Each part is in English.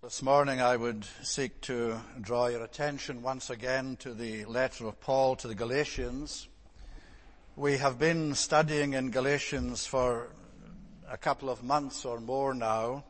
This morning I would seek to draw your attention once again to the letter of Paul to the Galatians. We have been studying in Galatians for a couple of months or more now,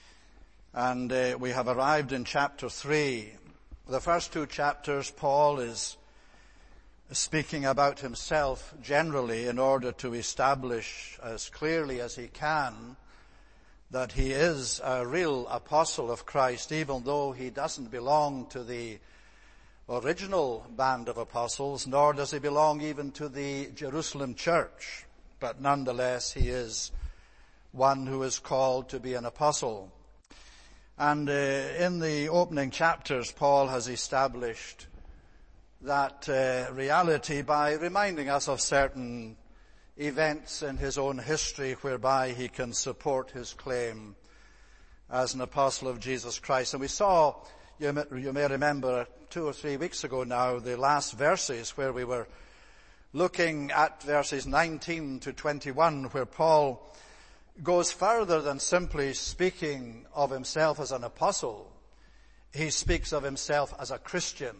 and we have arrived in chapter 3. The first two chapters, Paul is speaking about himself generally in order to establish as clearly as he can that he is a real apostle of Christ, even though he doesn't belong to the original band of apostles, nor does he belong even to the Jerusalem church. But nonetheless, he is one who is called to be an apostle. And in the opening chapters, Paul has established that reality by reminding us of certain events in his own history whereby he can support his claim as an apostle of Jesus Christ. And we saw, you may remember 2 or 3 weeks ago now, the last verses where we were looking at verses 19 to 21, where Paul goes further than simply speaking of himself as an apostle. He speaks of himself as a Christian.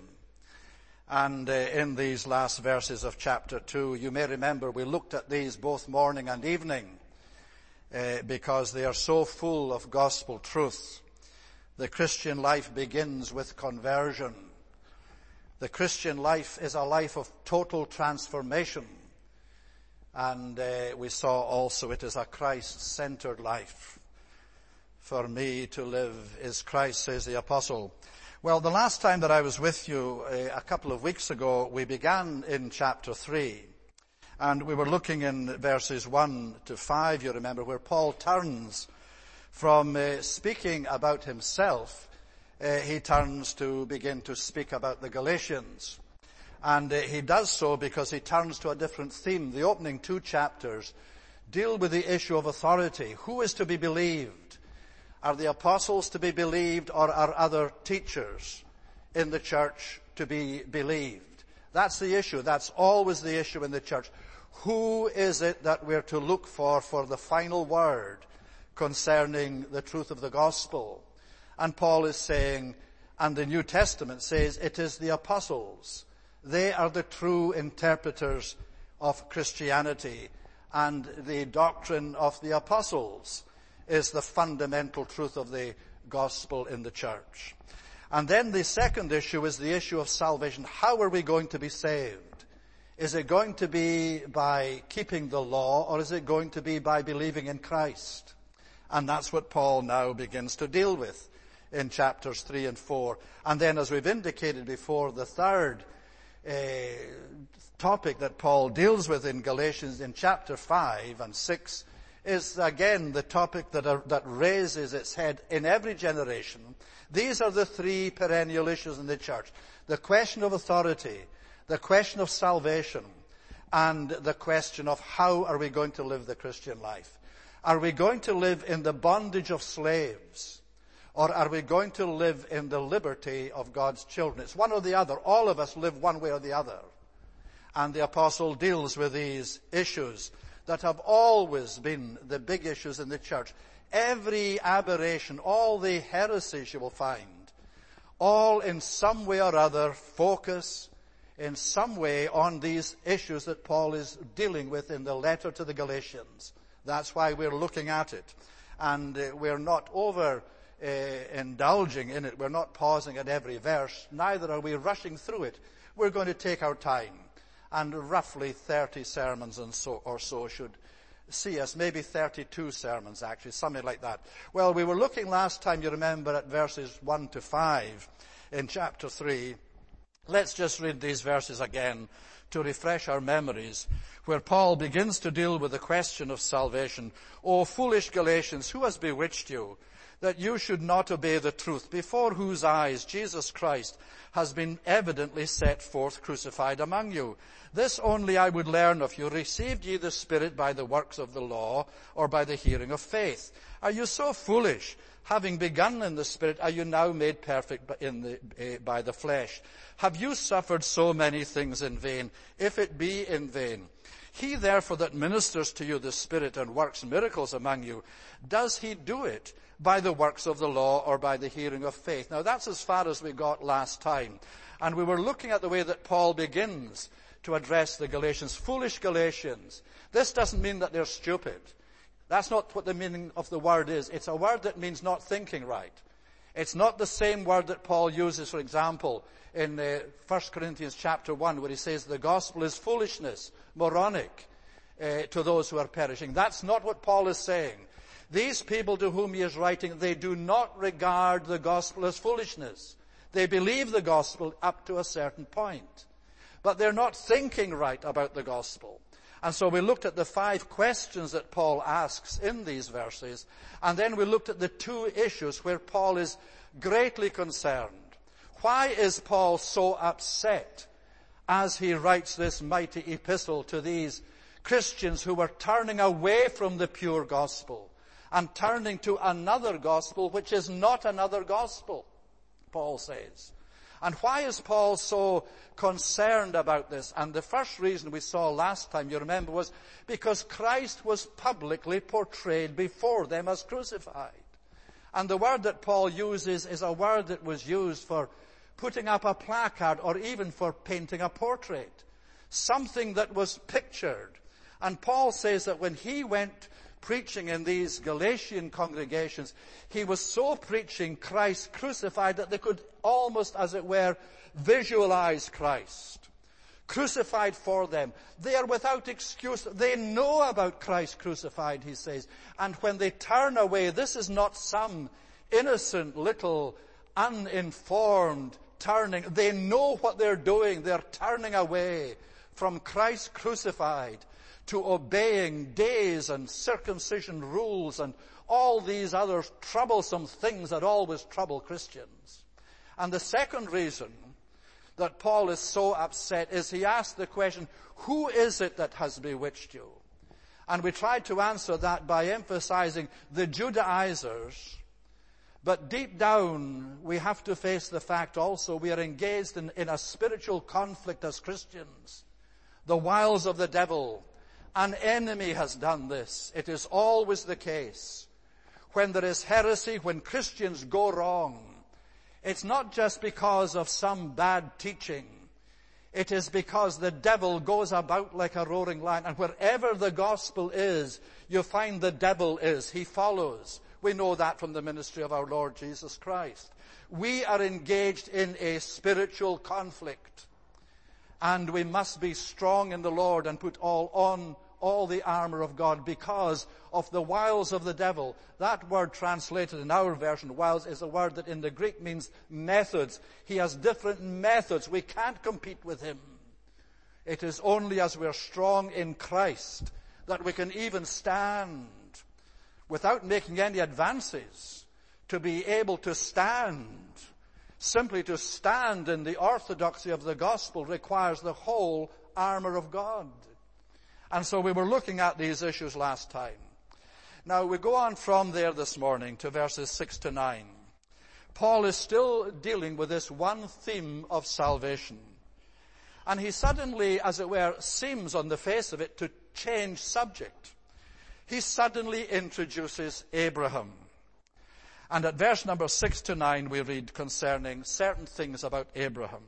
And in these last verses of chapter 2, you may remember we looked at these both morning and evening because they are so full of gospel truth. The Christian life begins with conversion. The Christian life is a life of total transformation. And we saw also it is a Christ-centered life. For me to live is Christ, says the apostle. Well, the last time that I was with you, a couple of weeks ago, we began in chapter 3. And we were looking in verses 1 to 5, you remember, where Paul turns from speaking about himself, he turns to begin to speak about the Galatians. And he does so because he turns to a different theme. The opening 2 chapters deal with the issue of authority. Who is to be believed? Are the apostles to be believed, or are other teachers in the church to be believed? That's the issue. That's always the issue in the church. Who is it that we're to look for the final word concerning the truth of the gospel? And Paul is saying, and the New Testament says, it is the apostles. They are the true interpreters of Christianity, and the doctrine of the apostles is the fundamental truth of the gospel in the church. And then the second issue is the issue of salvation. How are we going to be saved? Is it going to be by keeping the law, or is it going to be by believing in Christ? And that's what Paul now begins to deal with in chapters 3 and 4. And then, as we've indicated before, the third topic that Paul deals with in Galatians in chapter 5 and 6 is again the topic that raises its head in every generation. These are the 3 perennial issues in the church. The question of authority, the question of salvation, and the question of how are we going to live the Christian life. Are we going to live in the bondage of slaves, or are we going to live in the liberty of God's children? It's one or the other. All of us live one way or the other. And the apostle deals with these issues that have always been the big issues in the church. Every aberration, all the heresies you will find, all in some way or other focus in some way on these issues that Paul is dealing with in the letter to the Galatians. That's why we're looking at it. And we're not indulging in it. We're not pausing at every verse. Neither are we rushing through it. We're going to take our time. And roughly 30 sermons or so should see us. Maybe 32 sermons, actually, something like that. Well, we were looking last time, you remember, at verses 1 to 5 in chapter 3. Let's just read these verses again to refresh our memories, where Paul begins to deal with the question of salvation. O foolish Galatians, who has bewitched you, that you should not obey the truth, before whose eyes Jesus Christ has been evidently set forth crucified among you? This only I would learn of you. Received ye the Spirit by the works of the law, or by the hearing of faith? Are you so foolish? Having begun in the Spirit, are you now made perfect by the flesh? Have you suffered so many things in vain, if it be in vain? He therefore that ministers to you the Spirit and works miracles among you, does he do it by the works of the law or by the hearing of faith. Now that's as far as we got last time. And we were looking at the way that Paul begins to address the Galatians. Foolish Galatians. This doesn't mean that they're stupid. That's not what the meaning of the word is. It's a word that means not thinking right. It's not the same word that Paul uses, for example, in 1 Corinthians chapter 1, where he says the gospel is foolishness, moronic, to those who are perishing. That's not what Paul is saying. These people to whom he is writing, they do not regard the gospel as foolishness. They believe the gospel up to a certain point. But they're not thinking right about the gospel. And so we looked at the 5 questions that Paul asks in these verses, and then we looked at the 2 issues where Paul is greatly concerned. Why is Paul so upset as he writes this mighty epistle to these Christians who were turning away from the pure gospel and turning to another gospel which is not another gospel, Paul says. And why is Paul so concerned about this? And the first reason we saw last time, you remember, was because Christ was publicly portrayed before them as crucified. And the word that Paul uses is a word that was used for putting up a placard or even for painting a portrait. Something that was pictured. And Paul says that when he went preaching in these Galatian congregations, he was so preaching Christ crucified that they could almost, as it were, visualize Christ crucified for them. They are without excuse. They know about Christ crucified, he says. And when they turn away, this is not some innocent little uninformed turning. They know what they're doing. They're turning away from Christ crucified to obeying days and circumcision rules and all these other troublesome things that always trouble Christians. And the second reason that Paul is so upset is he asked the question, who is it that has bewitched you? And we tried to answer that by emphasizing the Judaizers. But deep down, we have to face the fact also we are engaged in a spiritual conflict as Christians. The wiles of the devil. An enemy has done this. It is always the case. When there is heresy, when Christians go wrong, it's not just because of some bad teaching. It is because the devil goes about like a roaring lion. And wherever the gospel is, you find the devil is. He follows. We know that from the ministry of our Lord Jesus Christ. We are engaged in a spiritual conflict. And we must be strong in the Lord and put all the armor of God because of the wiles of the devil. That word translated in our version, wiles, is a word that in the Greek means methods. He has different methods. We can't compete with him. It is only as we're strong in Christ that we can even stand without making any advances to be able to stand. Simply to stand in the orthodoxy of the gospel requires the whole armor of God. And so we were looking at these issues last time. Now we go on from there this morning to verses 6 to 9. Paul is still dealing with this one theme of salvation. And he suddenly, as it were, seems on the face of it to change subject. He suddenly introduces Abraham. And at verse number 6 to 9 we read concerning certain things about Abraham.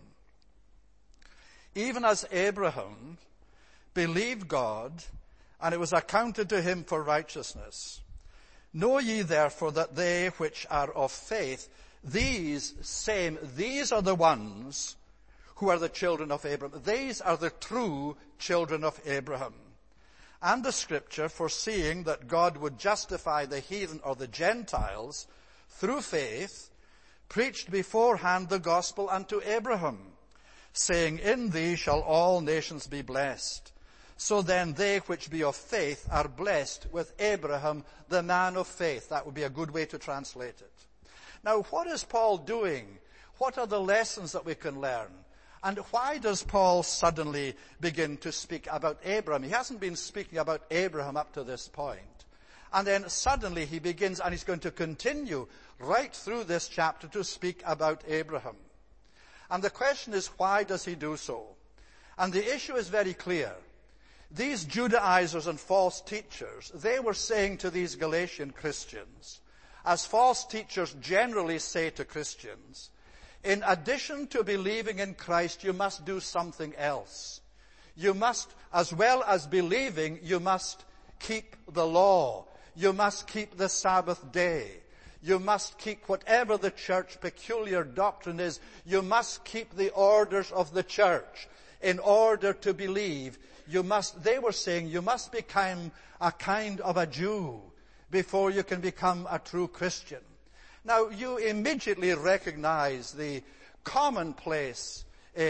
Even as Abraham believed God, and it was accounted to him for righteousness. Know ye therefore that they which are of faith, these are the ones who are the children of Abraham. These are the true children of Abraham. And the scripture, foreseeing that God would justify the heathen or the Gentiles through faith, preached beforehand the gospel unto Abraham, saying, in thee shall all nations be blessed. So then they which be of faith are blessed with Abraham, the man of faith. That would be a good way to translate it. Now, what is Paul doing? What are the lessons that we can learn? And why does Paul suddenly begin to speak about Abraham? He hasn't been speaking about Abraham up to this point. And then suddenly he begins, and he's going to continue right through this chapter to speak about Abraham. And the question is, why does he do so? And the issue is very clear. These Judaizers and false teachers, they were saying to these Galatian Christians, as false teachers generally say to Christians, in addition to believing in Christ, you must do something else. You must, as well as believing, you must keep the law. You must keep the Sabbath day. You must keep whatever the church peculiar doctrine is. You must keep the orders of the church. In order to believe, they were saying, you must become a kind of a Jew before you can become a true Christian. Now, you immediately recognize the commonplace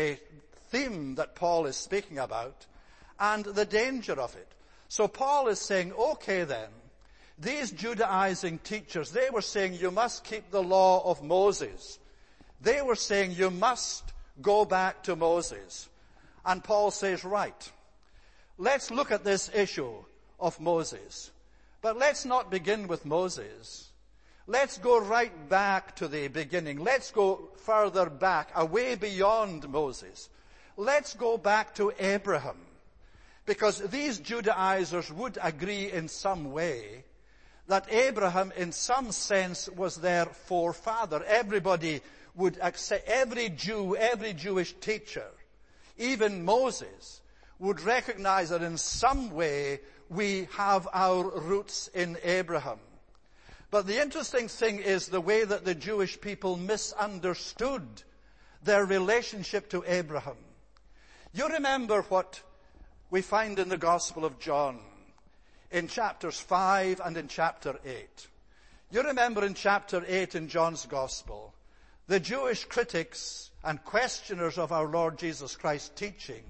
theme that Paul is speaking about and the danger of it. So Paul is saying, okay then, these Judaizing teachers, they were saying you must keep the law of Moses. They were saying you must go back to Moses. And Paul says, right, let's look at this issue of Moses. But let's not begin with Moses. Let's go right back to the beginning. Let's go further back, away beyond Moses. Let's go back to Abraham. Because these Judaizers would agree in some way that Abraham, in some sense, was their forefather. Everybody would accept, every Jew, every Jewish teacher, even Moses, would recognize that in some way we have our roots in Abraham. But the interesting thing is the way that the Jewish people misunderstood their relationship to Abraham. You remember what we find in the Gospel of John, in chapters 5 and in chapter 8. You remember in chapter 8 in John's Gospel, the Jewish critics and questioners of our Lord Jesus Christ's teaching,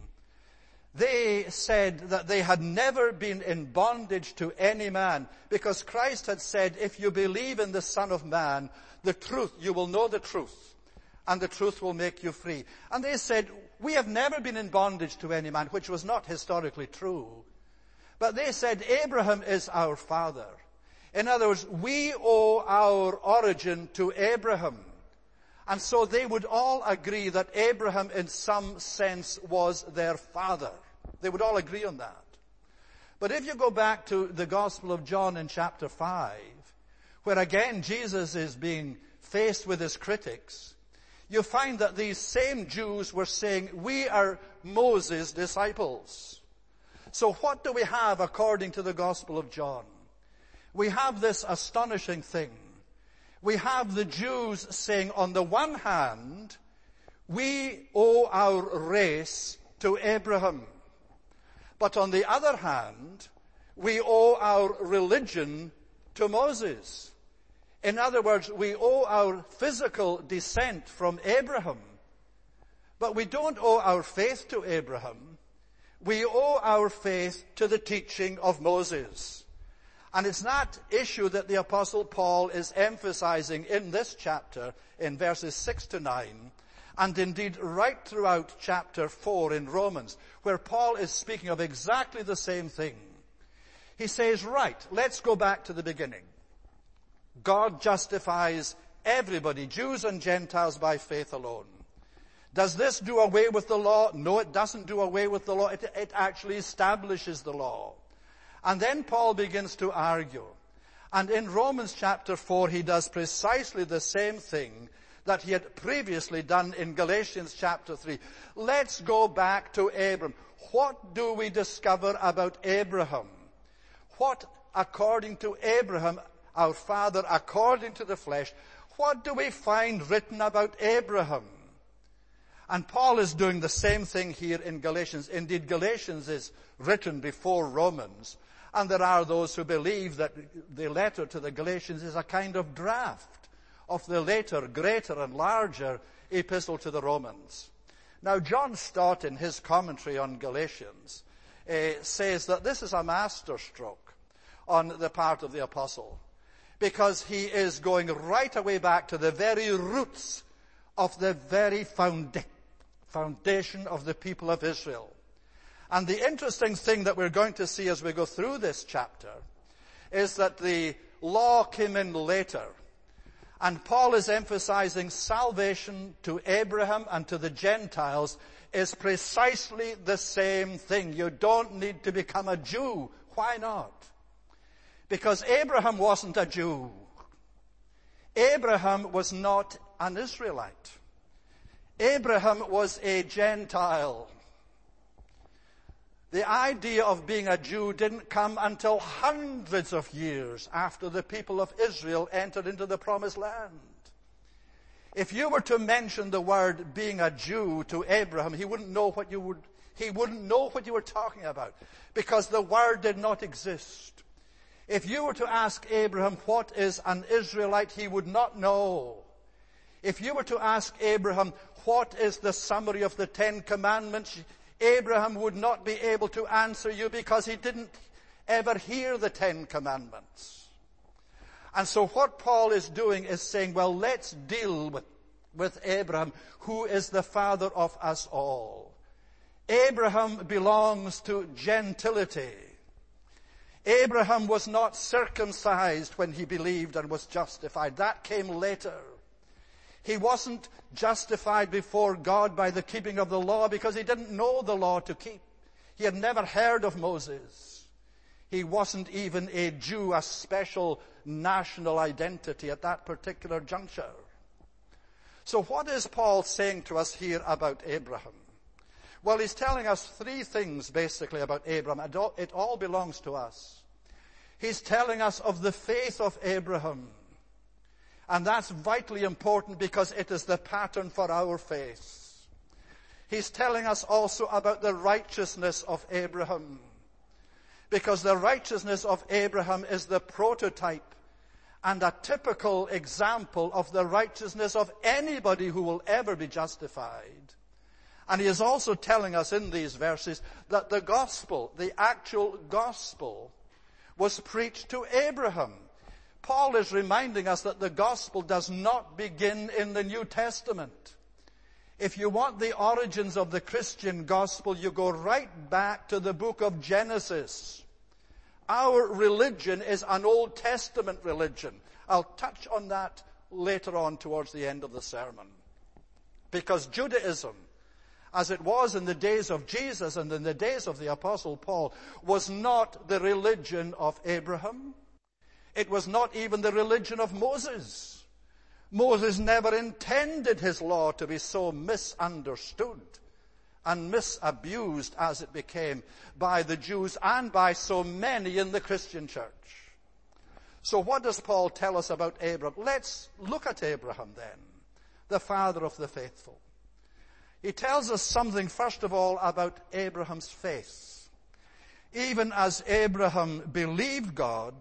they said that they had never been in bondage to any man, because Christ had said, if you believe in the Son of Man, the truth, you will know the truth, and the truth will make you free. And they said, we have never been in bondage to any man, which was not historically true. But they said, Abraham is our father. In other words, we owe our origin to Abraham. And so they would all agree that Abraham in some sense was their father. They would all agree on that. But if you go back to the Gospel of John in chapter 5, where again Jesus is being faced with his critics, you find that these same Jews were saying, we are Moses' disciples. So what do we have according to the Gospel of John? We have this astonishing thing. We have the Jews saying, on the one hand, we owe our race to Abraham. But on the other hand, we owe our religion to Moses. In other words, we owe our physical descent from Abraham. But we don't owe our faith to Abraham. We owe our faith to the teaching of Moses. And it's that issue that the Apostle Paul is emphasizing in this chapter, in verses 6 to 9, and indeed right throughout chapter 4 in Romans, where Paul is speaking of exactly the same thing. He says, right, let's go back to the beginning. God justifies everybody, Jews and Gentiles, by faith alone. Does this do away with the law? No, it doesn't do away with the law. It actually establishes the law. And then Paul begins to argue. And in Romans chapter 4, he does precisely the same thing that he had previously done in Galatians chapter 3. Let's go back to Abraham. What do we discover about Abraham? What, according to Abraham, our father, according to the flesh, what do we find written about Abraham? And Paul is doing the same thing here in Galatians. Indeed, Galatians is written before Romans. And there are those who believe that the letter to the Galatians is a kind of draft of the later, greater and larger epistle to the Romans. Now, John Stott, in his commentary on Galatians, says that this is a masterstroke on the part of the apostle, because he is going right away back to the very roots of the very foundation of the people of Israel. And the interesting thing that we're going to see as we go through this chapter is that the law came in later. And Paul is emphasizing salvation to Abraham and to the Gentiles is precisely the same thing. You don't need to become a Jew. Why not? Because Abraham wasn't a Jew. Abraham was not an Israelite. Abraham was a Gentile. The idea of being a Jew didn't come until hundreds of years after the people of Israel entered into the Promised Land. If you were to mention the word being a Jew to Abraham, he wouldn't know what you were talking about, because the word did not exist. If you were to ask Abraham what is an Israelite, he would not know. If you were to ask Abraham what is the summary of the 10 Commandments, Abraham would not be able to answer you, because he didn't ever hear the 10 Commandments. And so what Paul is doing is saying, well, let's deal with Abraham, who is the father of us all. Abraham belongs to gentility. Abraham was not circumcised when he believed and was justified. That came later. He wasn't justified before God by the keeping of the law because he didn't know the law to keep. He had never heard of Moses. He wasn't even a Jew, a special national identity at that particular juncture. So what is Paul saying to us here about Abraham? Well, he's telling us 3 things basically about Abraham. It all belongs to us. He's telling us of the faith of Abraham. And that's vitally important because it is the pattern for our faith. He's telling us also about the righteousness of Abraham, because the righteousness of Abraham is the prototype and a typical example of the righteousness of anybody who will ever be justified. And he is also telling us in these verses that the gospel, the actual gospel, was preached to Abraham. Paul is reminding us that the gospel does not begin in the New Testament. If you want the origins of the Christian gospel, you go right back to the book of Genesis. Our religion is an Old Testament religion. I'll touch on that later on towards the end of the sermon. Because Judaism, as it was in the days of Jesus and in the days of the Apostle Paul, was not the religion of Abraham. It was not even the religion of Moses. Moses never intended his law to be so misunderstood and misabused as it became by the Jews and by so many in the Christian church. So what does Paul tell us about Abraham? Let's look at Abraham then, the father of the faithful. He tells us something, first of all, about Abraham's faith. Even as Abraham believed God,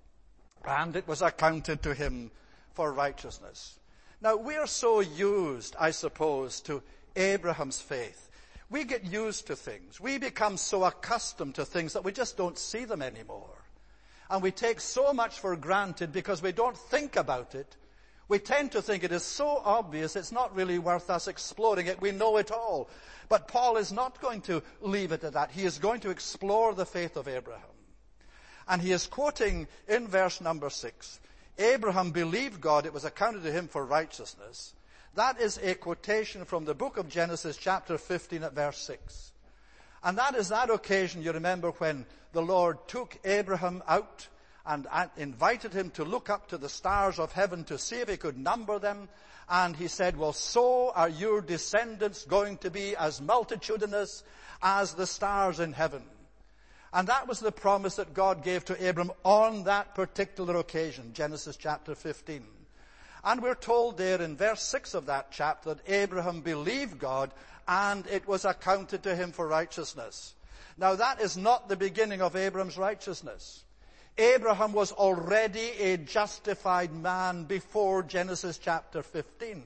and it was accounted to him for righteousness. Now, we're so used, I suppose, to Abraham's faith. We get used to things. We become so accustomed to things that we just don't see them anymore. And we take so much for granted because we don't think about it. We tend to think it is so obvious, it's not really worth us exploring it. We know it all. But Paul is not going to leave it at that. He is going to explore the faith of Abraham. And he is quoting in verse number 6, Abraham believed God, it was accounted to him for righteousness. That is a quotation from the book of Genesis chapter 15 at verse 6. And that is that occasion, you remember, when the Lord took Abraham out and invited him to look up to the stars of heaven to see if he could number them. And he said, well, so are your descendants going to be as multitudinous as the stars in heaven. And that was the promise that God gave to Abram on that particular occasion, Genesis chapter 15. And we're told there in verse 6 of that chapter that Abraham believed God and it was accounted to him for righteousness. Now that is not the beginning of Abraham's righteousness. Abraham was already a justified man before Genesis chapter 15.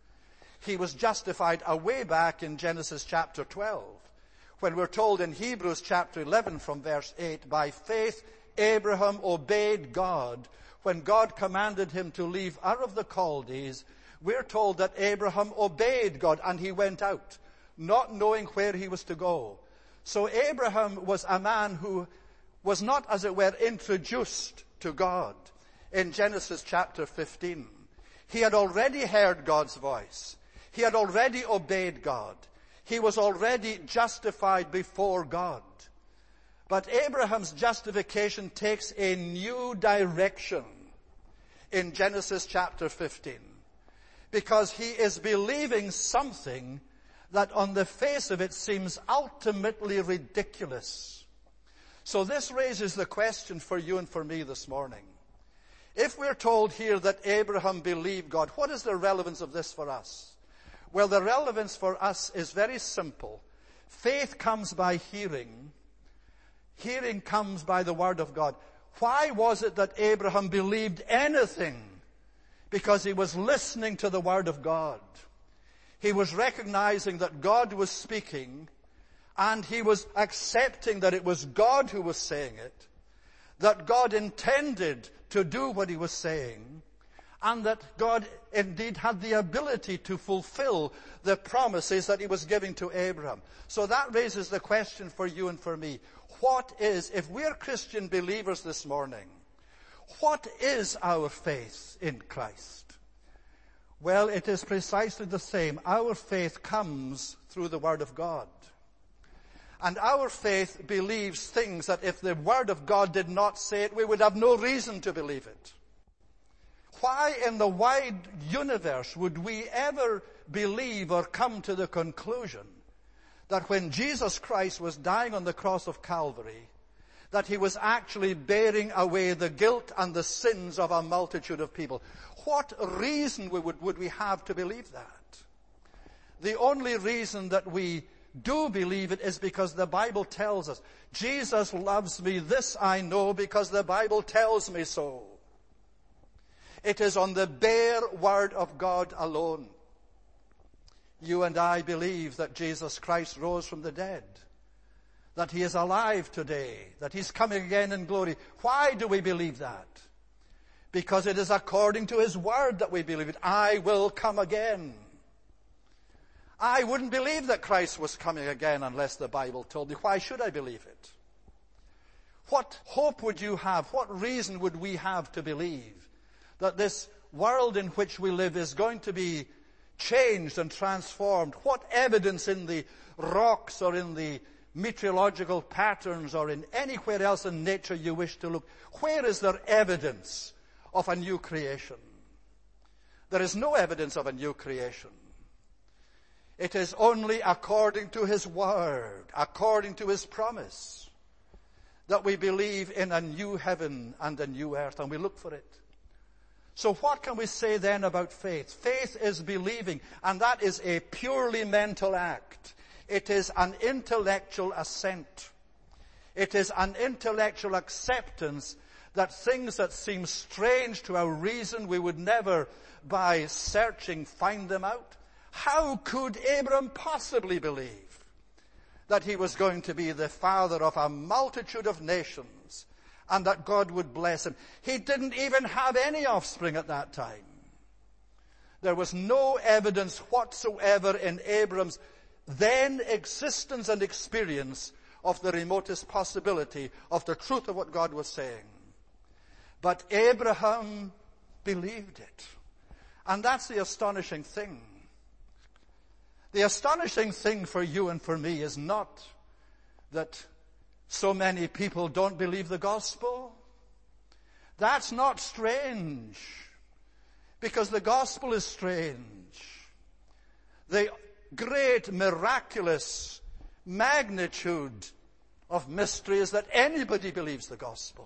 He was justified away back in Genesis chapter 12. When we're told in Hebrews chapter 11 from verse 8, by faith Abraham obeyed God. When God commanded him to leave Ur of the Chaldees, we're told that Abraham obeyed God and he went out, not knowing where he was to go. So Abraham was a man who was not, as it were, introduced to God in Genesis chapter 15. He had already heard God's voice. He had already obeyed God. He was already justified before God. But Abraham's justification takes a new direction. in Genesis chapter 15. Because he is believing something that on the face of it seems ultimately ridiculous. So this raises the question for you and for me this morning. If we're told here that Abraham believed God, what is the relevance of this for us? Well, the relevance for us is very simple. Faith comes by hearing. Hearing comes by the word of God. Why was it that Abraham believed anything? Because he was listening to the word of God. He was recognizing that God was speaking, and he was accepting that it was God who was saying it, that God intended to do what he was saying, and that God indeed had the ability to fulfill the promises that he was giving to Abraham. So that raises the question for you and for me. What is, if we're Christian believers this morning, what is our faith in Christ? Well, it is precisely the same. Our faith comes through the Word of God. And our faith believes things that if the Word of God did not say it, we would have no reason to believe it. Why in the wide universe would we ever believe or come to the conclusion that when Jesus Christ was dying on the cross of Calvary, that he was actually bearing away the guilt and the sins of a multitude of people? What reason would we have to believe that? The only reason that we do believe it is because the Bible tells us. Jesus loves me, this I know, because the Bible tells me so. It is on the bare word of God alone. You and I believe that Jesus Christ rose from the dead, that he is alive today, that he's coming again in glory. Why do we believe that? Because it is according to his word that we believe it. I will come again. I wouldn't believe that Christ was coming again unless the Bible told me. Why should I believe it? What hope would you have? What reason would we have to believe that this world in which we live is going to be changed and transformed? What evidence in the rocks or in the meteorological patterns or in anywhere else in nature you wish to look, where is there evidence of a new creation? There is no evidence of a new creation. It is only according to his word, according to his promise, that we believe in a new heaven and a new earth, and we look for it. So what can we say then about faith? Faith is believing, and that is a purely mental act. It is an intellectual assent. It is an intellectual acceptance that things that seem strange to our reason, we would never, by searching, find them out. How could Abraham possibly believe that he was going to be the father of a multitude of nations and that God would bless him? He didn't even have any offspring at that time. There was no evidence whatsoever in Abraham's then existence and experience of the remotest possibility of the truth of what God was saying. But Abraham believed it. And that's the astonishing thing. The astonishing thing for you and for me is not that so many people don't believe the gospel. That's not strange, because the gospel is strange. The great miraculous magnitude of mystery is that anybody believes the gospel.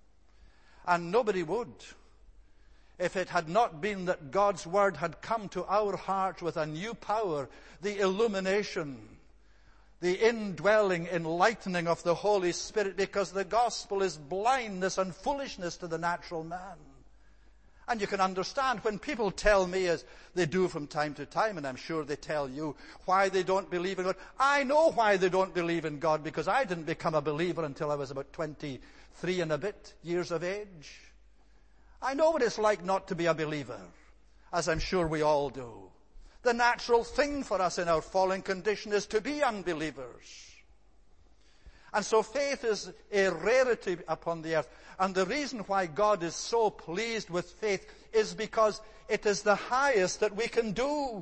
And nobody would if it had not been that God's word had come to our hearts with a new power, the illumination, the indwelling, enlightening of the Holy Spirit, because the gospel is blindness and foolishness to the natural man. And you can understand when people tell me, as they do from time to time, and I'm sure they tell you, why they don't believe in God. I know why they don't believe in God, because I didn't become a believer until I was about 23 and a bit years of age. I know what it's like not to be a believer, as I'm sure we all do. The natural thing for us in our fallen condition is to be unbelievers. And so faith is a rarity upon the earth. And the reason why God is so pleased with faith is because it is the highest that we can do.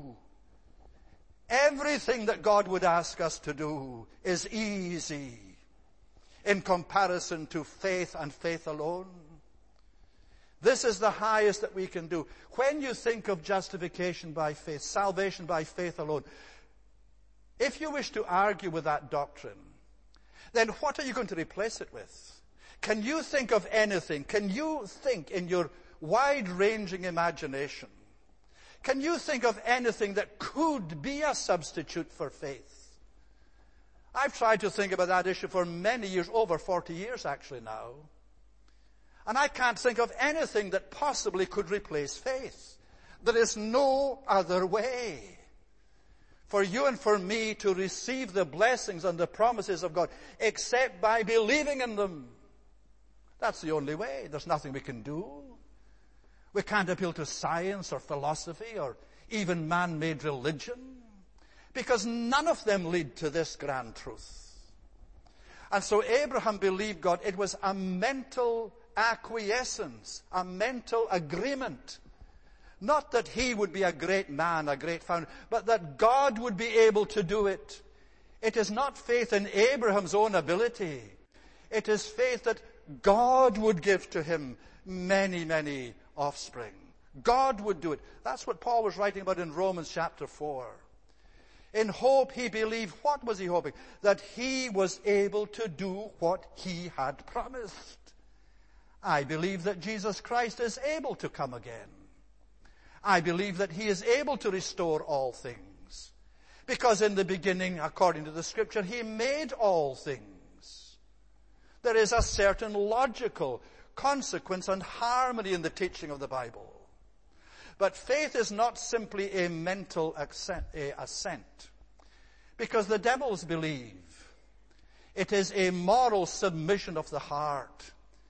Everything that God would ask us to do is easy in comparison to faith and faith alone. This is the highest that we can do. When you think of justification by faith, salvation by faith alone, if you wish to argue with that doctrine, then what are you going to replace it with? Can you think of anything? Can you think in your wide-ranging imagination? Can you think of anything that could be a substitute for faith? I've tried to think about that issue for many years, over 40 years actually now. And I can't think of anything that possibly could replace faith. There is no other way for you and for me to receive the blessings and the promises of God except by believing in them. That's the only way. There's nothing we can do. We can't appeal to science or philosophy or even man-made religion, because none of them lead to this grand truth. And so Abraham believed God. It was a mental acquiescence, a mental agreement. Not that he would be a great man, a great founder, but that God would be able to do it. It is not faith in Abraham's own ability. It is faith that God would give to him many, many offspring. God would do it. That's what Paul was writing about in Romans chapter 4. In hope he believed. What was he hoping? That he was able to do what he had promised. I believe that Jesus Christ is able to come again. I believe that he is able to restore all things. Because in the beginning, according to the Scripture, he made all things. There is a certain logical consequence and harmony in the teaching of the Bible. But faith is not simply a mental assent. Because the devils believe. It is a moral submission of the heart.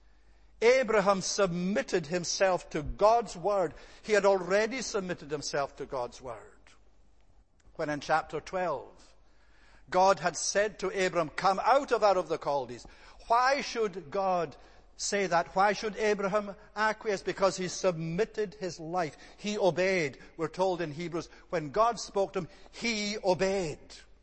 Abraham submitted himself to God's word. He had already submitted himself to God's word. When in chapter 12, God had said to Abraham, come out of Ur of the Chaldees. Why should God say that? Why should Abraham acquiesce? Because he submitted his life. He obeyed. We're told in Hebrews, when God spoke to him, he obeyed.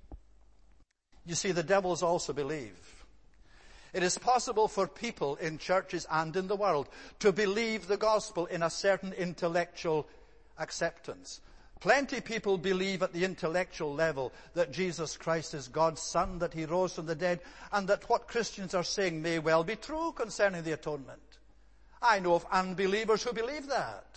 You see, the devils also believe. It is possible for people in churches and in the world to believe the gospel in a certain intellectual acceptance. Plenty of people believe at the intellectual level that Jesus Christ is God's Son, that he rose from the dead, and that what Christians are saying may well be true concerning the atonement. I know of unbelievers who believe that.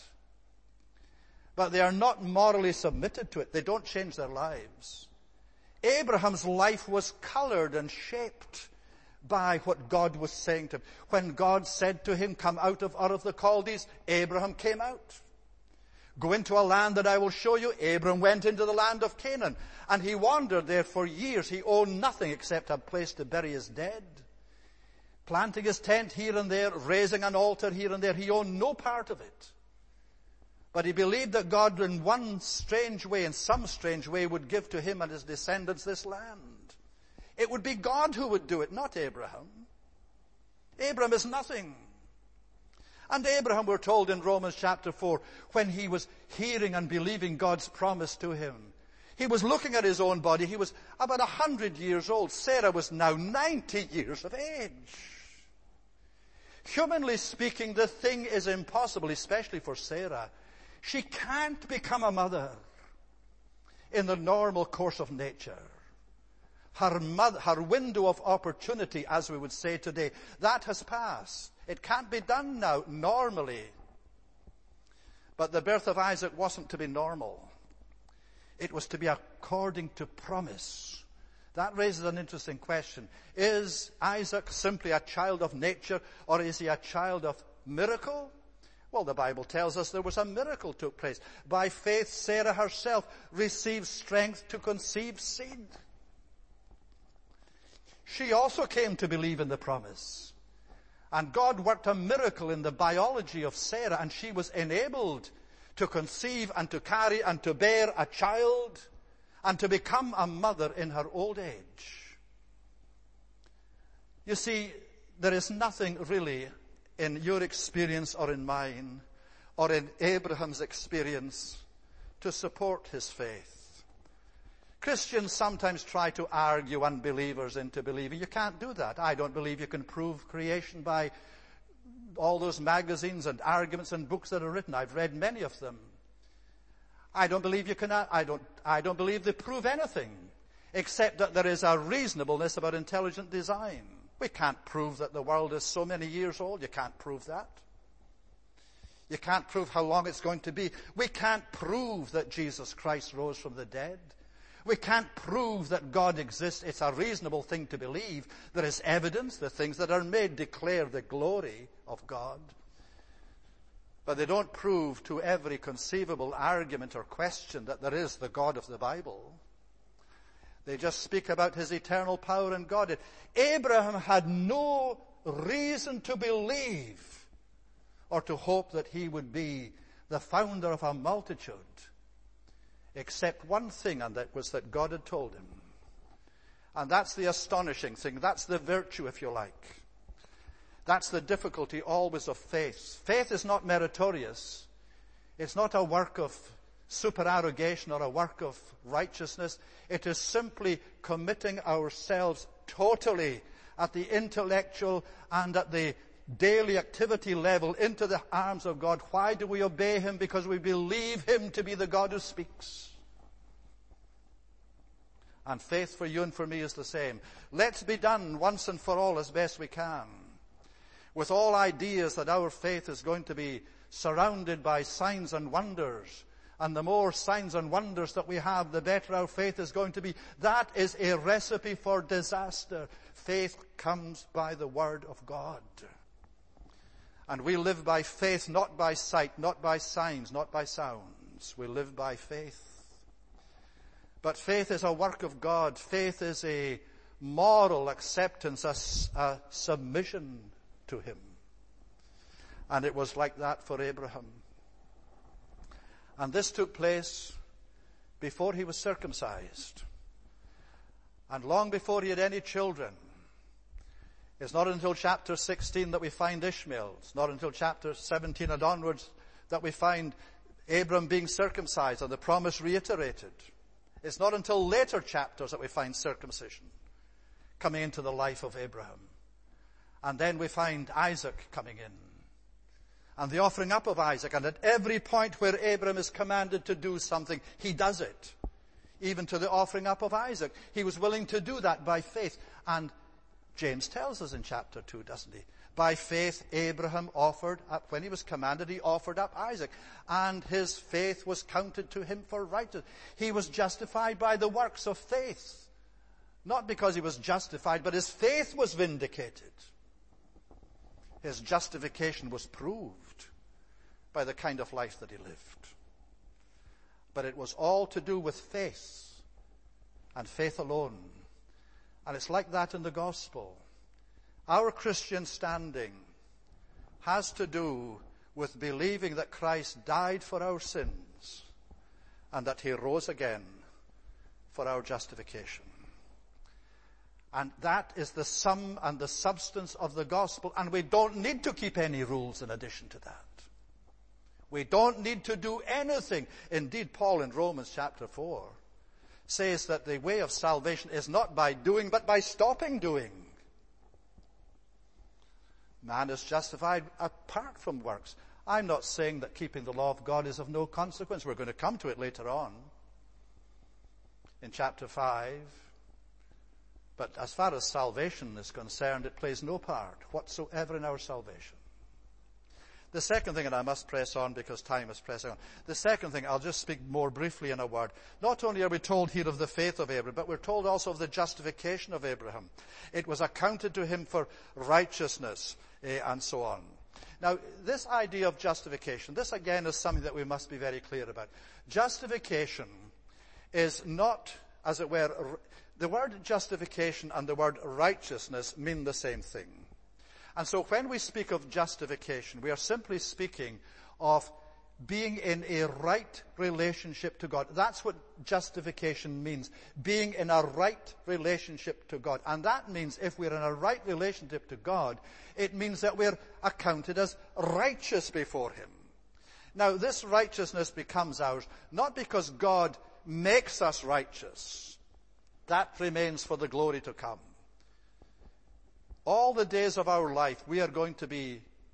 But they are not morally submitted to it. They don't change their lives. Abraham's life was colored and shaped by what God was saying to him. When God said to him, come out of Ur of the Chaldees, Abraham came out. Go into a land that I will show you. Abraham went into the land of Canaan, and he wandered there for years. He owned nothing except a place to bury his dead. Planting his tent here and there, raising an altar here and there. He owned no part of it. But he believed that God in one strange way, in some strange way, would give to him and his descendants this land. It would be God who would do it, not Abraham. Abraham is nothing. And Abraham, we're told in Romans chapter 4, when he was hearing and believing God's promise to him, he was looking at his own body. He was about 100 years old. Sarah was now 90 years of age. Humanly speaking, the thing is impossible, especially for Sarah. She can't become a mother in the normal course of nature. Her window of opportunity, as we would say today, that has passed. It can't be done now, normally. But the birth of Isaac wasn't to be normal. It was to be according to promise. That raises an interesting question. Is Isaac simply a child of nature, or is he a child of miracle? Well, the Bible tells us there was a miracle took place. By faith, Sarah herself received strength to conceive seed. She also came to believe in the promise. And God worked a miracle in the biology of Sarah, and she was enabled to conceive and to carry and to bear a child and to become a mother in her old age. You see, there is nothing really in your experience or in mine or in Abraham's experience to support his faith. Christians sometimes try to argue unbelievers into believing. You can't do that. I don't believe you can prove creation by all those magazines and arguments and books that are written. I've read many of them. I don't believe I don't believe they prove anything except that there is a reasonableness about intelligent design. We can't prove that the world is so many years old. You can't prove that. You can't prove how long it's going to be. We can't prove that Jesus Christ rose from the dead. We can't prove that God exists. It's a reasonable thing to believe. There is evidence. The things that are made declare the glory of God. But they don't prove to every conceivable argument or question that there is the God of the Bible. They just speak about his eternal power and God. Abraham had no reason to believe or to hope that he would be the founder of a multitude, except one thing, and that was that God had told him. And that's the astonishing thing. That's the virtue, if you like. That's the difficulty always of faith. Faith is not meritorious. It's not a work of supererogation or a work of righteousness. It is simply committing ourselves totally at the intellectual and at the daily activity level into the arms of God. Why do we obey him? Because we believe him to be the God who speaks. And faith for you and for me is the same. Let's be done once and for all as best we can with all ideas that our faith is going to be surrounded by signs and wonders. And the more signs and wonders that we have, the better our faith is going to be. That is a recipe for disaster. Faith comes by the word of God. And we live by faith, not by sight, not by signs, not by sounds. We live by faith. But faith is a work of God. Faith is a moral acceptance, a submission to him. And it was like that for Abraham. And this took place before he was circumcised. And long before he had any children. It's not until chapter 16 that we find Ishmael. It's not until chapter 17 and onwards that we find Abram being circumcised and the promise reiterated. It's not until later chapters that we find circumcision coming into the life of Abraham. And then we find Isaac coming in. And the offering up of Isaac. And at every point where Abraham is commanded to do something, he does it. Even to the offering up of Isaac. He was willing to do that by faith. And James tells us in chapter 2, doesn't he? By faith, Abraham offered up, when he was commanded, he offered up Isaac. And his faith was counted to him for righteousness. He was justified by the works of faith. Not because he was justified, but his faith was vindicated. His justification was proved by the kind of life that he lived. But it was all to do with faith, and faith alone. And it's like that in the gospel. Our Christian standing has to do with believing that Christ died for our sins and that he rose again for our justification. And that is the sum and the substance of the gospel. And we don't need to keep any rules in addition to that. We don't need to do anything. Indeed, Paul in Romans chapter 4 says that the way of salvation is not by doing, but by stopping doing. Man is justified apart from works. I'm not saying that keeping the law of God is of no consequence. We're going to come to it later on in chapter 5. But as far as salvation is concerned, it plays no part whatsoever in our salvation. The second thing, and I must press on because time is pressing on. The second thing, I'll just speak more briefly in a word. Not only are we told here of the faith of Abraham, but we're told also of the justification of Abraham. It was accounted to him for righteousness, and so on. Now, this idea of justification, this again is something that we must be very clear about. Justification is not, as it were, the word justification and the word righteousness mean the same thing. And so when we speak of justification, we are simply speaking of being in a right relationship to God. That's what justification means, being in a right relationship to God. And that means if we're in a right relationship to God, it means that we're accounted as righteous before him. Now, this righteousness becomes ours not because God makes us righteous. That remains for the glory to come. All the days of our life, we are going to be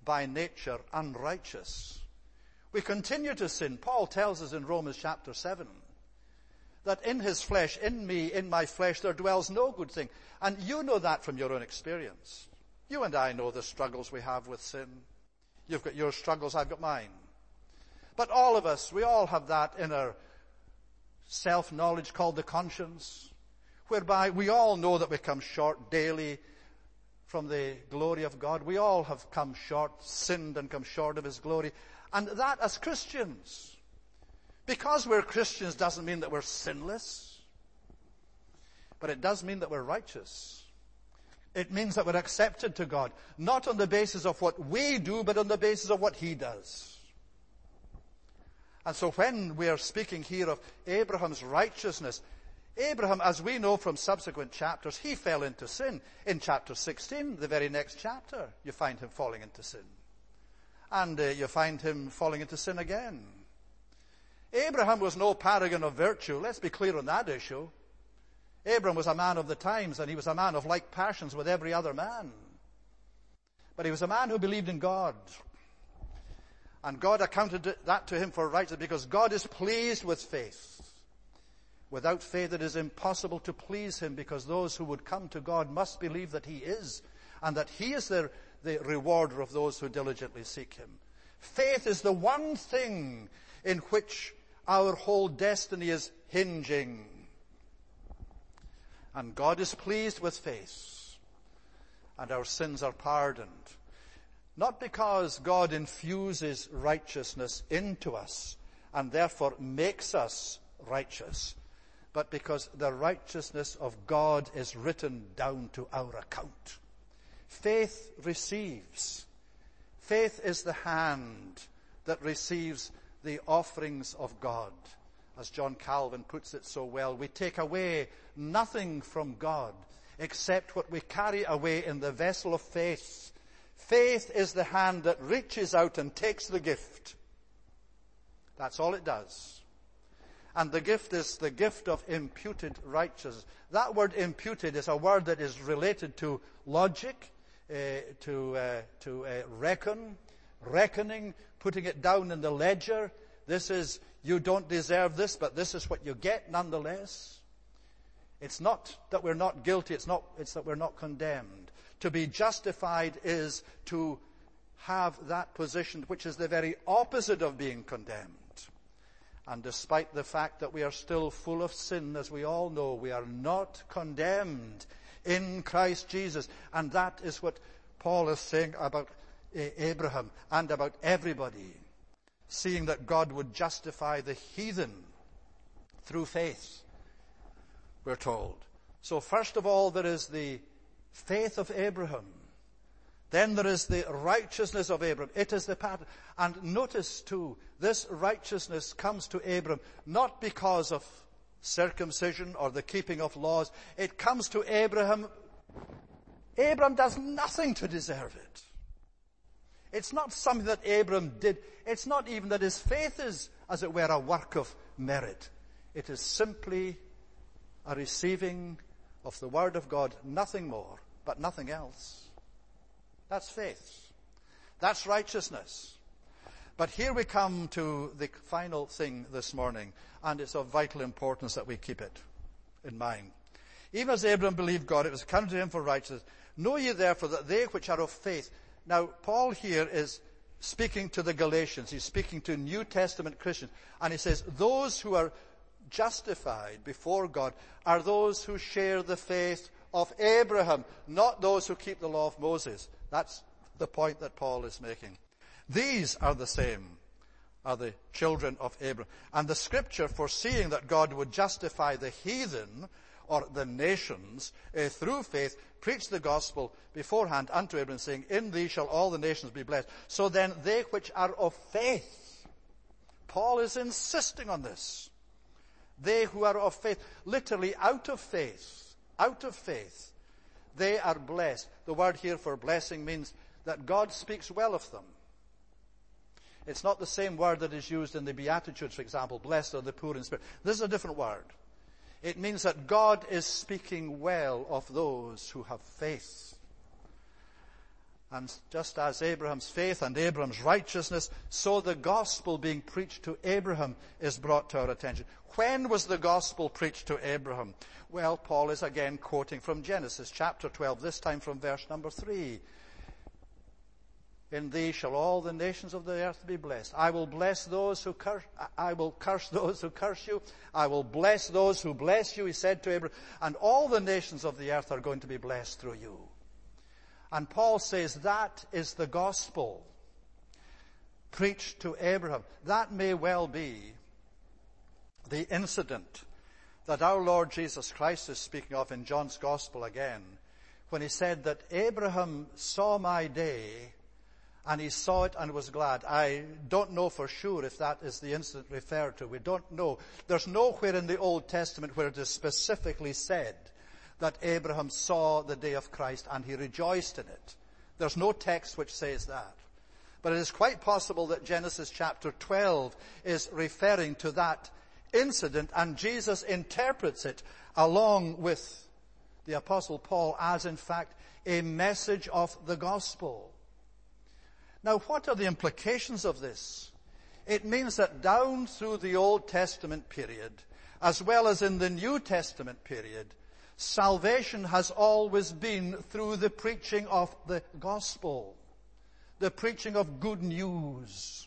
by nature unrighteous. We continue to sin. Paul tells us in Romans chapter 7 that in his flesh, in me, in my flesh, there dwells no good thing. And you know that from your own experience. You and I know the struggles we have with sin. You've got your struggles, I've got mine. But all of us, we all have that inner self-knowledge called the conscience, whereby we all know that we come short daily from the glory of God. We all have come short, sinned and come short of his glory. And that as Christians. Because we're Christians doesn't mean that we're sinless. But it does mean that we're righteous. It means that we're accepted to God. Not on the basis of what we do, but on the basis of what he does. And so when we are speaking here of Abraham's righteousness, Abraham, as we know from subsequent chapters, he fell into sin. In chapter 16, the very next chapter, you find him falling into sin. And you find him falling into sin again. Abraham was no paragon of virtue. Let's be clear on that issue. Abraham was a man of the times, and he was a man of like passions with every other man. But he was a man who believed in God. And God accounted that to him for righteousness, because God is pleased with faith. Without faith it is impossible to please him, because those who would come to God must believe that he is, and that he is the rewarder of those who diligently seek him. Faith is the one thing in which our whole destiny is hinging. And God is pleased with faith, and our sins are pardoned. Not because God infuses righteousness into us and therefore makes us righteous, but because the righteousness of God is written down to our account. Faith receives. Faith is the hand that receives the offerings of God. As John Calvin puts it so well, we take away nothing from God except what we carry away in the vessel of faith. Faith is the hand that reaches out and takes the gift. That's all it does. And the gift is the gift of imputed righteousness. That word imputed is a word that is related to logic, to reckoning, putting it down in the ledger. This is, you don't deserve this, but this is what you get nonetheless. It's not that we're not guilty, it's that we're not condemned. To be justified is to have that position which is the very opposite of being condemned. And despite the fact that we are still full of sin, as we all know, we are not condemned in Christ Jesus. And that is what Paul is saying about Abraham and about everybody. Seeing that God would justify the heathen through faith, we're told. So first of all, there is the faith of Abraham. Then there is the righteousness of Abraham. It is the pattern. And notice too, this righteousness comes to Abraham not because of circumcision or the keeping of laws. It comes to Abraham. Abraham does nothing to deserve it. It's not something that Abraham did. It's not even that his faith is, as it were, a work of merit. It is simply a receiving of the word of God, nothing more, but nothing else. That's faith. That's righteousness. But here we come to the final thing this morning, and it's of vital importance that we keep it in mind. Even as Abraham believed God, it was accounted to him for righteousness. Know ye therefore that they which are of faith. Now, Paul here is speaking to the Galatians. He's speaking to New Testament Christians. And he says, those who are justified before God are those who share the faith of Abraham, not those who keep the law of Moses. That's the point that Paul is making. These are the same, are the children of Abraham. And the scripture, foreseeing that God would justify the heathen, or the nations, through faith, preached the gospel beforehand unto Abraham, saying, in thee shall all the nations be blessed. So then they which are of faith, Paul is insisting on this. They who are of faith, literally out of faith, they are blessed. The word here for blessing means that God speaks well of them. It's not the same word that is used in the Beatitudes, for example, blessed are the poor in spirit. This is a different word. It means that God is speaking well of those who have faith. And just as Abraham's faith and Abraham's righteousness, so the gospel being preached to Abraham is brought to our attention. When was the gospel preached to Abraham? Well, Paul is again quoting from Genesis chapter 12, this time from verse number 3. In thee shall all the nations of the earth be blessed. I will bless those who curse, I will curse those who curse you. I will bless those who bless you, he said to Abraham. And all the nations of the earth are going to be blessed through you. And Paul says that is the gospel preached to Abraham. That may well be the incident that our Lord Jesus Christ is speaking of in John's gospel again, when he said that Abraham saw my day and he saw it and was glad. I don't know for sure if that is the incident referred to. We don't know. There's nowhere in the Old Testament where it is specifically said that Abraham saw the day of Christ and he rejoiced in it. There's no text which says that. But it is quite possible that Genesis chapter 12 is referring to that incident, and Jesus interprets it along with the Apostle Paul as, in fact, a message of the gospel. Now, what are the implications of this? It means that down through the Old Testament period, as well as in the New Testament period, salvation has always been through the preaching of the gospel, the preaching of good news.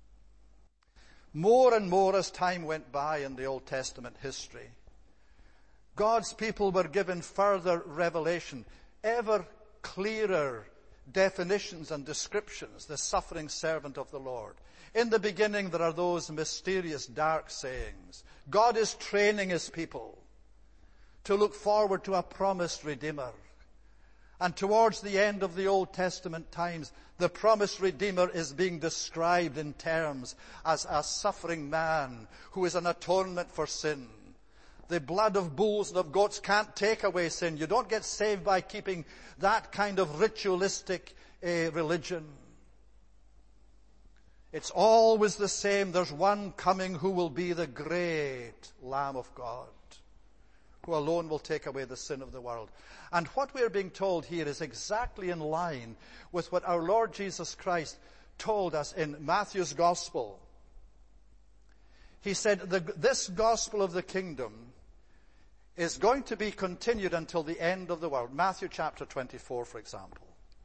More and more as time went by in the Old Testament history, God's people were given further revelation, ever clearer definitions and descriptions, the suffering servant of the Lord. In the beginning there are those mysterious dark sayings. God is training his people to look forward to a promised Redeemer. And towards the end of the Old Testament times, the promised Redeemer is being described in terms as a suffering man who is an atonement for sin. The blood of bulls and of goats can't take away sin. You don't get saved by keeping that kind of ritualistic religion. It's always the same. There's one coming who will be the great Lamb of God, who alone will take away the sin of the world. And what we're being told here is exactly in line with what our Lord Jesus Christ told us in Matthew's Gospel. He said, this gospel of the kingdom is going to be continued until the end of the world. Matthew chapter 24, for example.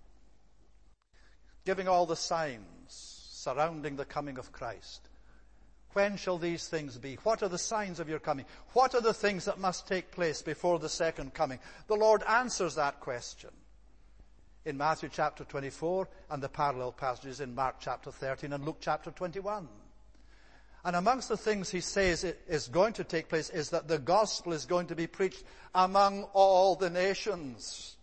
Giving all the signs surrounding the coming of Christ. When shall these things be? What are the signs of your coming? What are the things that must take place before the second coming? The Lord answers that question in Matthew chapter 24 and the parallel passages in Mark chapter 13 and Luke chapter 21. And amongst the things he says is going to take place is that the gospel is going to be preached among all the nations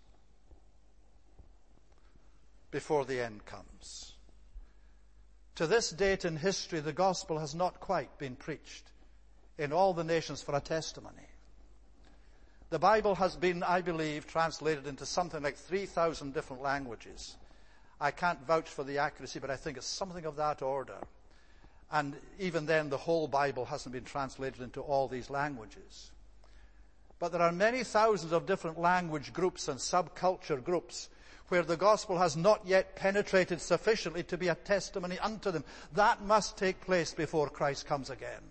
before the end comes. To this date in history, the gospel has not quite been preached in all the nations for a testimony. The Bible has been, I believe, translated into something like 3,000 different languages. I can't vouch for the accuracy, but I think it's something of that order. And even then, the whole Bible hasn't been translated into all these languages. But there are many thousands of different language groups and subculture groups where the gospel has not yet penetrated sufficiently to be a testimony unto them. That must take place before Christ comes again.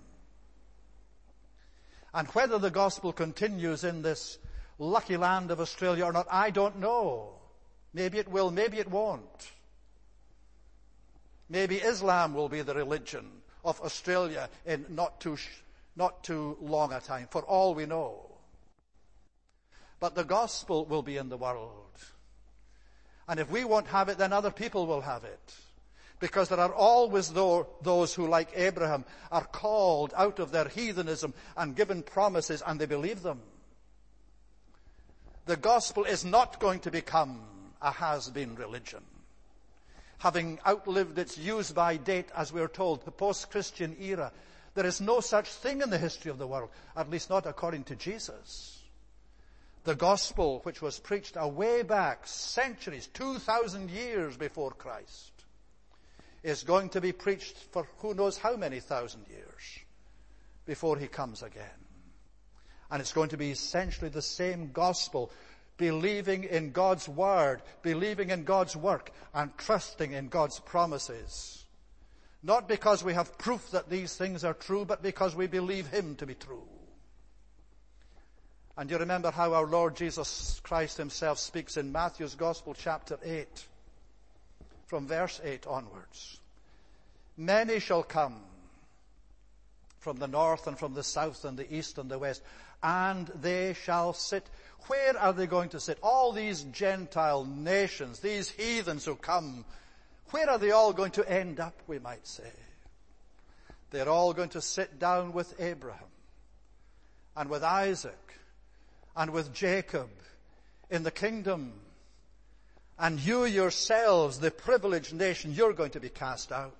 And whether the gospel continues in this lucky land of Australia or not, I don't know. Maybe it will, maybe it won't. Maybe Islam will be the religion of Australia in not too long a time, for all we know. But the gospel will be in the world. And if we won't have it, then other people will have it. Because there are always those who, like Abraham, are called out of their heathenism and given promises, and they believe them. The gospel is not going to become a has-been religion, having outlived its use-by date, as we're told, the post-Christian era. There is no such thing in the history of the world, at least not according to Jesus. The gospel, which was preached away back centuries, 2,000 years before Christ, is going to be preached for who knows how many thousand years before he comes again. And it's going to be essentially the same gospel believing in God's word, believing in God's work, and trusting in God's promises. Not because we have proof that these things are true, but because we believe him to be true. And you remember how our Lord Jesus Christ himself speaks in Matthew's Gospel, chapter 8, from verse 8 onwards. Many shall come from the north and from the south and the east and the west, and they shall sit. Where are they going to sit? All these Gentile nations, these heathens who come, where are they all going to end up, we might say? They're all going to sit down with Abraham and with Isaac and with Jacob in the kingdom. And you yourselves, the privileged nation, you're going to be cast out.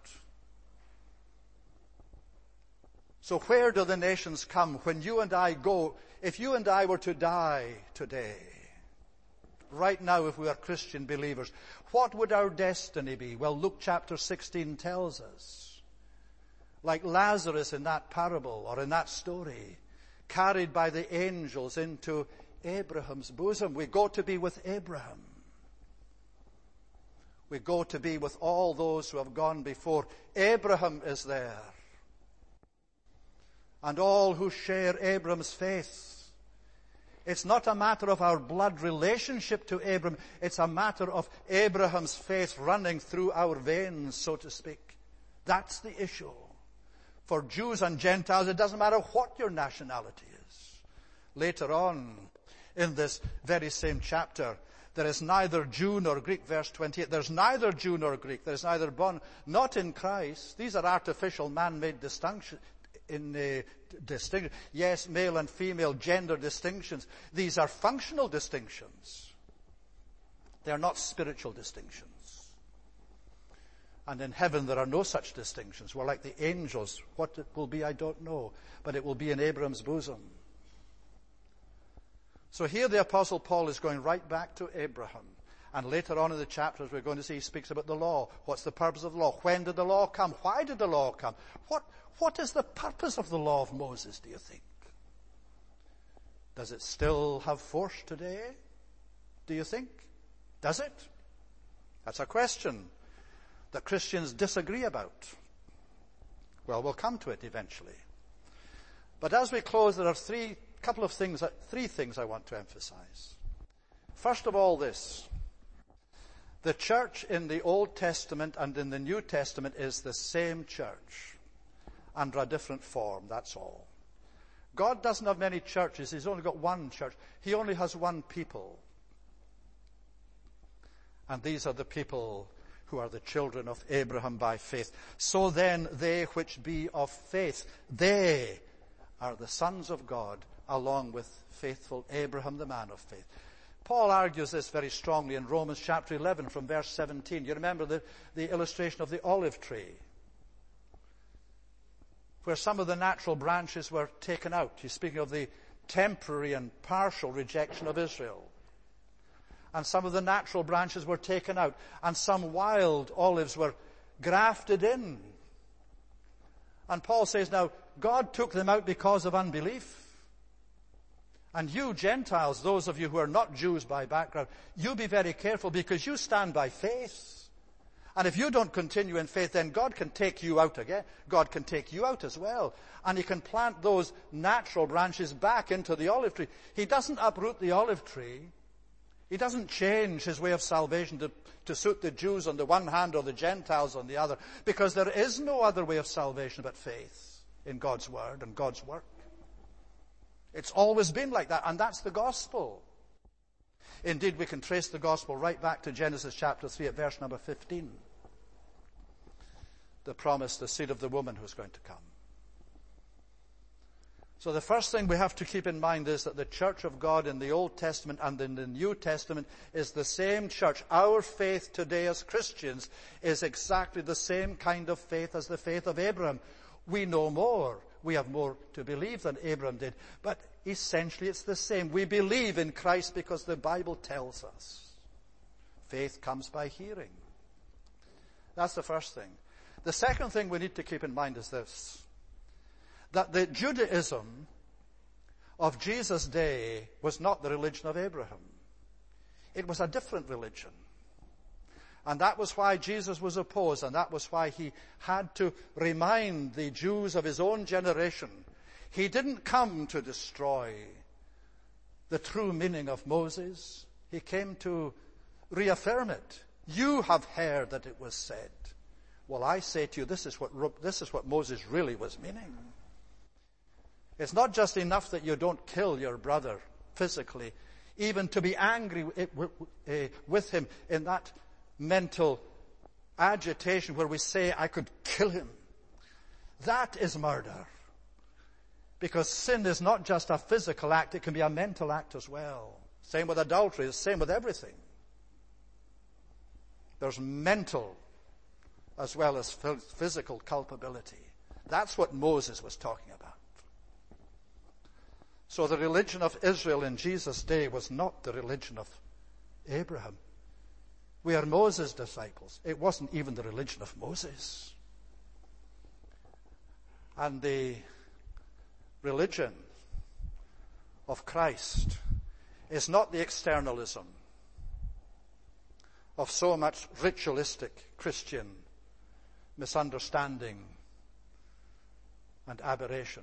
So where do the nations come when you and I go? If you and I were to die today, right now if we are Christian believers, what would our destiny be? Well, Luke chapter 16 tells us. Like Lazarus in that parable or in that story, carried by the angels into Abraham's bosom. We go to be with Abraham. We go to be with all those who have gone before. Abraham is there. And all who share Abraham's faith. It's not a matter of our blood relationship to Abraham. It's a matter of Abraham's faith running through our veins, so to speak. That's the issue. For Jews and Gentiles, it doesn't matter what your nationality is. Later on in this very same chapter, there is neither Jew nor Greek, verse 28. There's neither Jew nor Greek. There's neither bond, not in Christ. These are artificial man-made distinctions. Yes, male and female gender distinctions. These are functional distinctions. They are not spiritual distinctions. And in heaven there are no such distinctions. We're like the angels. What it will be, I don't know. But it will be in Abraham's bosom. So here the Apostle Paul is going right back to Abraham. And later on in the chapters we're going to see he speaks about the law. What's the purpose of the law? When did the law come? Why did the law come? What is the purpose of the law of Moses, do you think? Does it still have force today? Do you think? Does it? That's a question that Christians disagree about. Well, we'll come to it eventually. But as we close, there are three things I want to emphasize. First of all, this. The church in the Old Testament and in the New Testament is the same church, under a different form, that's all. God doesn't have many churches. He's only got one church. He only has one people. And these are the people who are the children of Abraham by faith. So then, they which be of faith, they are the sons of God, along with faithful Abraham, the man of faith. Paul argues this very strongly in Romans chapter 11 from verse 17. You remember the illustration of the olive tree, where some of the natural branches were taken out. He's speaking of the temporary and partial rejection of Israel. And some of the natural branches were taken out, and some wild olives were grafted in. And Paul says, now, God took them out because of unbelief. And you Gentiles, those of you who are not Jews by background, you be very careful because you stand by faith. And if you don't continue in faith, then God can take you out again. God can take you out as well. And he can plant those natural branches back into the olive tree. He doesn't uproot the olive tree. He doesn't change his way of salvation to suit the Jews on the one hand or the Gentiles on the other, because there is no other way of salvation but faith in God's word and God's work. It's always been like that, and that's the gospel. Indeed, we can trace the gospel right back to Genesis chapter 3 at verse number 15. The promise, the seed of the woman who's going to come. So the first thing we have to keep in mind is that the church of God in the Old Testament and in the New Testament is the same church. Our faith today as Christians is exactly the same kind of faith as the faith of Abraham. We know more. We have more to believe than Abraham did. But essentially it's the same. We believe in Christ because the Bible tells us. Faith comes by hearing. That's the first thing. The second thing we need to keep in mind is this. That the Judaism of Jesus' day was not the religion of Abraham. It was a different religion. And that was why Jesus was opposed, and that was why he had to remind the Jews of his own generation. He didn't come to destroy the true meaning of Moses. He came to reaffirm it. You have heard that it was said. Well, I say to you, this is what Moses really was meaning. It's not just enough that you don't kill your brother physically, even to be angry with him in that mental agitation where we say, I could kill him. That is murder. Because sin is not just a physical act, it can be a mental act as well. Same with adultery, the same with everything. There's mental as well as physical culpability. That's what Moses was talking about. So the religion of Israel in Jesus' day was not the religion of Abraham. We are Moses' disciples. It wasn't even the religion of Moses. And the religion of Christ is not the externalism of so much ritualistic Christian misunderstanding and aberration.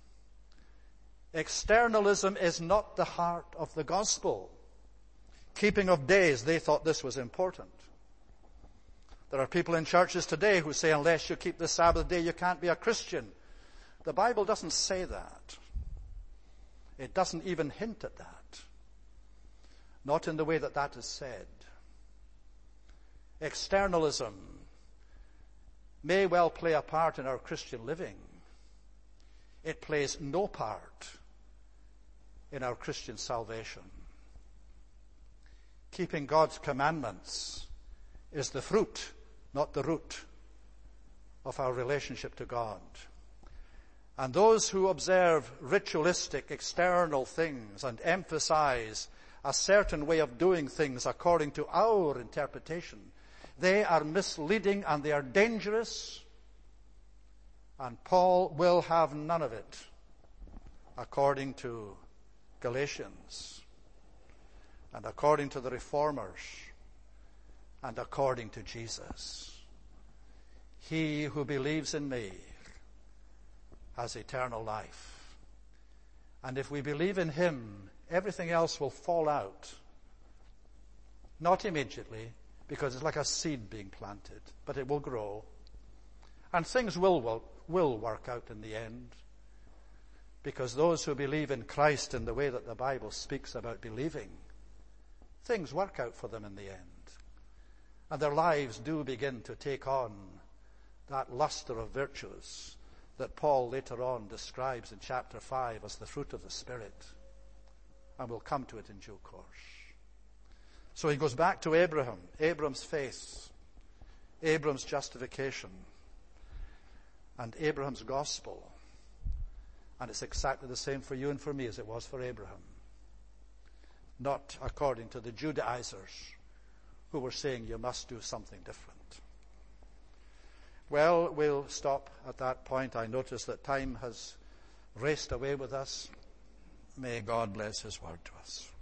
Externalism is not the heart of the gospel. Keeping of days, they thought this was important. There are people in churches today who say, unless you keep the Sabbath day, you can't be a Christian. The Bible doesn't say that. It doesn't even hint at that. Not in the way that that is said. Externalism may well play a part in our Christian living. It plays no part in our Christian salvation. Keeping God's commandments is the fruit, not the root, of our relationship to God. And those who observe ritualistic external things and emphasize a certain way of doing things according to our interpretation, they are misleading and they are dangerous. And Paul will have none of it, according to Galatians, and according to the Reformers, and according to Jesus. He who believes in me has eternal life. And if we believe in him, everything else will fall out. Not immediately, because it's like a seed being planted, but it will grow. And things will work out in the end. Because those who believe in Christ in the way that the Bible speaks about believing, things work out for them in the end. And their lives do begin to take on that luster of virtues that Paul later on describes in chapter 5 as the fruit of the Spirit. And we'll come to it in due course. So he goes back to Abraham, Abram's faith, Abram's justification, and Abraham's gospel. And it's exactly the same for you and for me as it was for Abraham. Not according to the Judaizers who were saying you must do something different. Well, we'll stop at that point. I notice that time has raced away with us. May God bless his word to us.